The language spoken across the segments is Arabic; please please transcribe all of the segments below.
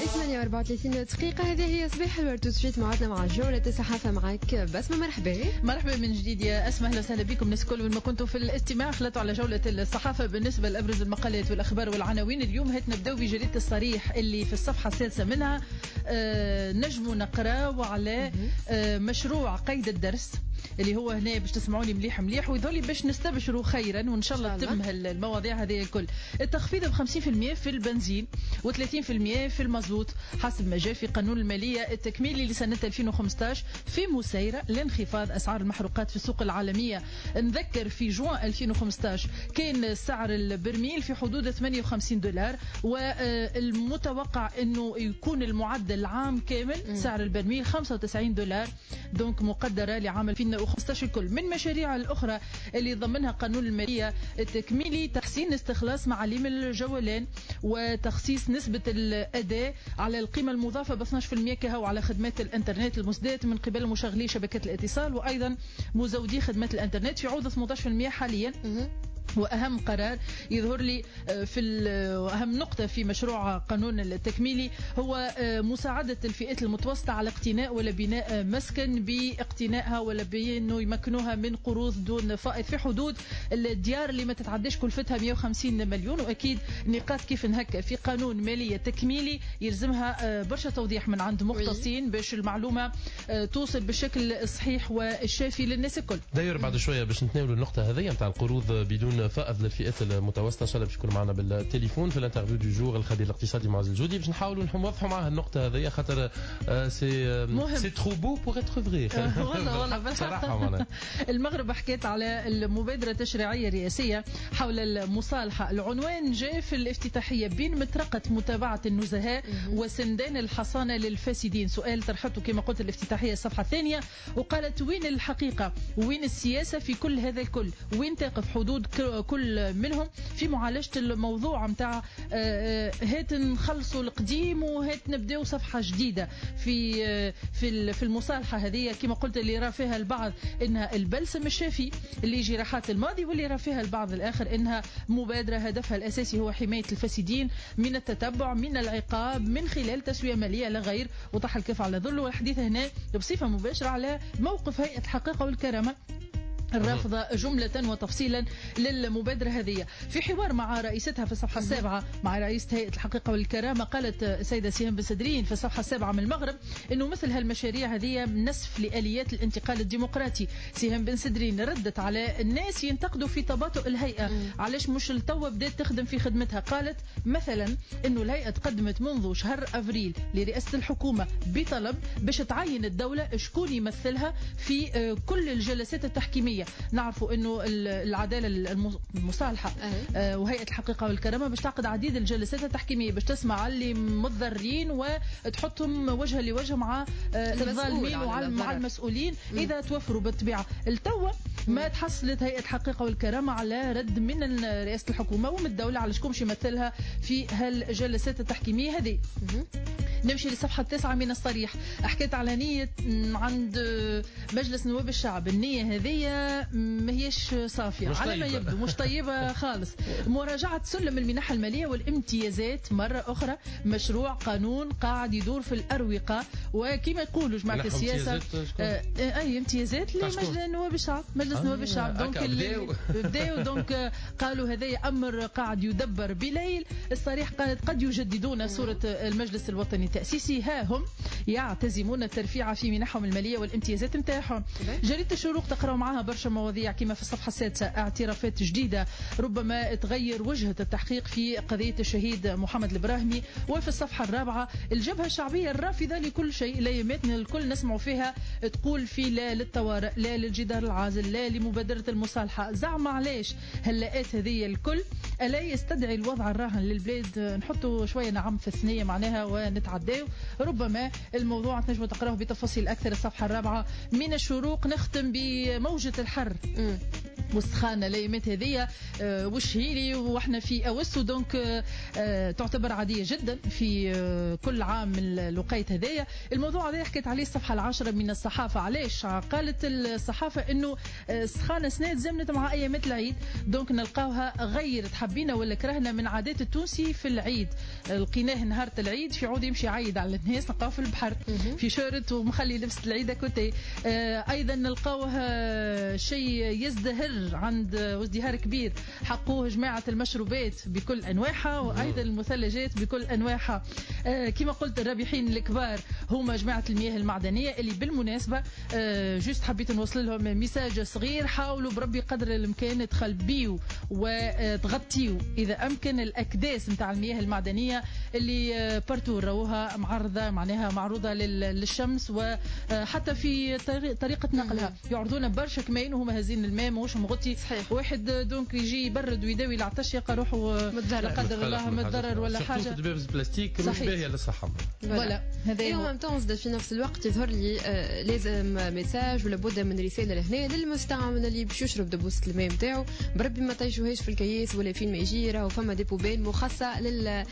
8:34 دقيقة. هذه هي صباح الورد. تسجيل معنا مع جولة الصحافة. معك بسمة. مرحبا من جديد يا أسماء. أهلا وسهلا بكم الناس الكل وين ما كنتوا في الاستماع. خلطوا على جولة الصحافة بالنسبة لأبرز المقالات والأخبار والعناوين. اليوم هات نبدأ بجريدة الصريح اللي في الصفحة السادسة منها. نجموا نقرأ على مشروع قيد الدرس اللي هو هنا باش تسمعوني مليح مليح ويظل باش نستبشروا خيرا وان شاء الله تتم المواضيع هذه الكل. التخفيض ب 50% في البنزين و30% في المازوت حسب ما جاء في قانون المالية التكميلي لسنة 2015 في مسيرة لانخفاض أسعار المحروقات في السوق العالمية. نذكر في جوان 2015 كان سعر البرميل في حدود $58 والمتوقع أنه يكون المعدل عام كامل سعر البرميل $95 دونك مقدرة لعام 2015 الكل. من مشاريع الأخرى اللي ضمنها قانون المالية التكميلي تحسين استخلاص معاليم الجولان وتخصيص نسبة الأداء على القيمة المضافة ب 12% كهو على خدمات الانترنت المسدات من قبل مشغلي شبكات الاتصال وأيضا مزودي خدمات الانترنت في عوض 18% حاليا. وأهم قرار يظهر لي في أهم نقطة في مشروع قانون التكميلي هو مساعدة الفئات المتوسطة على اقتناء ولا بناء مسكن باقتنائها ولا بأنه يمكنوها من قروض دون فائض في حدود الديار اللي ما تتعداش كلفتها 150 مليون. وأكيد نقاط كيف نهكا في قانون مالية تكميلي يلزمها برشا توضيح من عند مختصين باش المعلومة توصل بالشكل الصحيح والشافي للناس الكل. داير بعد شوية باش نتناولوا النقطة هذه متاع القروض بدون فائض للفئات المتوسطه. ان شاء الله باش يكون معنا بالتليفون في الانترفيو دو جور الخبير الاقتصادي معز الجودي باش نحاولوا نوضحوا معاه النقطه هذه خاطر سي ترو بو بور اتر فري. والله صراحه المغرب حكيت على المبادره التشريعيه الرئاسيه حول المصالحه. العنوان جاء في الافتتاحيه بين مطرقه متابعه النزهاء وسندان الحصانه للفاسدين. سؤال طرحته كما قلت الافتتاحيه الصفحه الثانيه وقالت وين الحقيقه وين السياسه في كل هذا الكل وين تقف حدود كل منهم في معالجة الموضوع متاع هات نخلصوا القديم وهات نبداو صفحة جديدة في المصالحة هذه كما قلت اللي راه فيها البعض انها البلسم الشافي اللي جراحات الماضي واللي راه فيها البعض الاخر انها مبادرة هدفها الاساسي هو حماية الفاسدين من التتبع من العقاب من خلال تسوية مالية لا غير. وطرح الكف على ظل والحديث هنا بصفة مباشرة على موقف هيئة الحقيقة والكرامة الرافضة جملة وتفصيلا للمبادرة هذه. في حوار مع رئيستها في الصفحة السابعة مع رئيسة هيئة الحقيقة والكرامة قالت السيدة سهام بن سدرين في الصفحة السابعة من المغرب أنه مثل هالمشاريع هذه نسف لآليات الانتقال الديمقراطي. سهام بن سدرين ردت على الناس ينتقدوا في تباطؤ الهيئة علاش مش التوة بدأت تخدم في خدمتها. قالت مثلا أنه الهيئة تقدمت منذ شهر أفريل لرئاسة الحكومة بطلب باش تعين الدولة شكون يمثلها في كل الجلسات التحكيمية. نعرفوا انه العداله المصالحه وهيئه الحقيقه والكرامه باش تعقد عديد الجلسات التحكيميه باش تسمع اللي متضررين وتحطهم وجها لوجه مع الظالمين ومع المسؤولين اذا توفروا بالطبيعه. التوه ما تحصلت هيئه الحقيقه والكرامه على رد من رئاسه الحكومه ومن الدوله على شكون يمثلها في هالجلسات التحكيميه هذه. نمشي للصفحة 9 من الصريح. حكيت على نية عند مجلس نواب الشعب. النية هذه ما هيش صافية على ما يبدو مش طيبة خالص. مراجعة سلم المنح المالية والامتيازات مرة أخرى. مشروع قانون قاعد يدور في الأروقة وكما يقولوا جماعة السياسة أي امتيازات لمجلس نواب الشعب. مجلس نواب الشعب دونك بداوا دونك قالوا هذا أمر قاعد يدبر بليل. الصريح قالت قد يجددون صورة المجلس الوطني التأسيسي ها هم يعتزمون الترفيع في منحهم المالية والامتيازات نتاعهم. جريدة الشروق تقرأ معها برشا مواضيع كما في الصفحة السادسة اعترافات جديدة ربما تغير وجهة التحقيق في قضية الشهيد محمد البراهمي. وفي الصفحة الرابعة الجبهة الشعبية الرافضة لكل شيء لا يماتنا الكل نسمع فيها تقول في لا للطوارئ لا للجدار العازل لا لمبادرة المصالحة. زعم علاش هاللاءات هذه الكل ألا يستدعي الوضع الراهن للبلاد نحطوا شوية نعم في الثنية معناها ونتعداو. ربما الموضوع تنجموا تقرأه بتفاصيل أكثر الصفحة الرابعة من الشروق. نختم بموجة الحر والسخانه الايامات هذيا وش هيلي واحنا في اوسو دونك تعتبر عاديه جدا في كل عام الوقيت هذايا. الموضوع هذا حكيت عليه الصفحه العاشرة من الصحافه. علاش قالت الصحافه انه السخانه سنه زمنت مع ايامات العيد دونك نلقاوها غيرت حبينا ولا كرهنا من عادات التونسي في العيد. لقيناه نهار العيد في عود يمشي عايد على الناس نلقاوه في البحر في شورت ومخلي لبسه العيد كوتي. ايضا نلقاوه شيء يزدهر عند ازدهار كبير حقوه جماعه المشروبات بكل انواعها وايضا المثلجات بكل انواعها. كما قلت الرابحين الكبار هما جماعه المياه المعدنيه اللي بالمناسبه جوست حبيت نوصل لهم ميساج صغير. حاولوا بربي قدر الامكان تخلبيوا وتغطيوا اذا امكن الاكداس نتاع المياه المعدنيه اللي بارتو راوها معرضه معناها معروضه للشمس وحتى في طريقه نقلها يعرضون برشا كمين وهما هازين الماء ماهوش مغطي. صحيح. واحد دونك يجي يبرد ويداوي العطش يلقى روحه لا قدر الله متضرر ولا حاجه. شفتوا دبابز بلاستيك مش باهيه للصحه. ولا هذا هو ممتاز. في نفس الوقت يظهر لي لازم ميساج ولا بد من رساله لهنا للمستعمل اللي باش يشرب دبوسه الماء نتاعو بربي ما طيشوهاش في الكياس ولا فين ما يجي راهو فما دي بوبيل مخصصه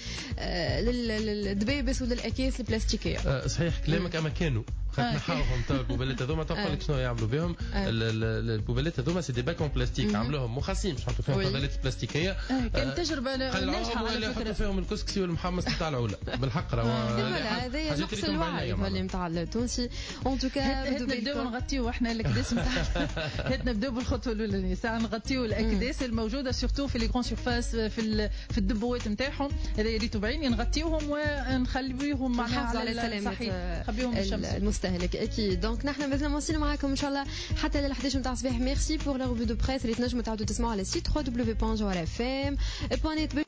للدبابس وللاكياس البلاستيكيه. صحيح كلامك اما كانوا نحاوهم تو البوبالات هذوما تقول لك شنو يعملوا بهم. البوبالات هذوما سي دي باك اون بلاستيك عملوهم مخصصين باش نحطوا فيهم فضلات بلاستيكيه. كان تجربه ناجحه على فكره. فيهم الكسكسي والمحمص تاع العلا بالحق راهو هذا نقص الوعي نتاع التونسي. اون توكا نبداو نغطيو احنا الاكداس نتاع نبداو بالخطوه الاولى ساعه نغطيو الاكداس الموجوده سورتو في لي كرون سيرفاس في الدبوات نتاعهم هذا يريتو بعين نغطيوهم ونخليوهم معناها على السلامه نخبيهم بالشمس المستهلك اكيد. دونك نحن مازلنا مواصلين معاكم ان شاء الله حتى لل 11 نتاع الصباح. ميرسي بور لا روفي دو بريس اللي تنجموا تعاودوا تسمعوا على السيت www.joalfm.net.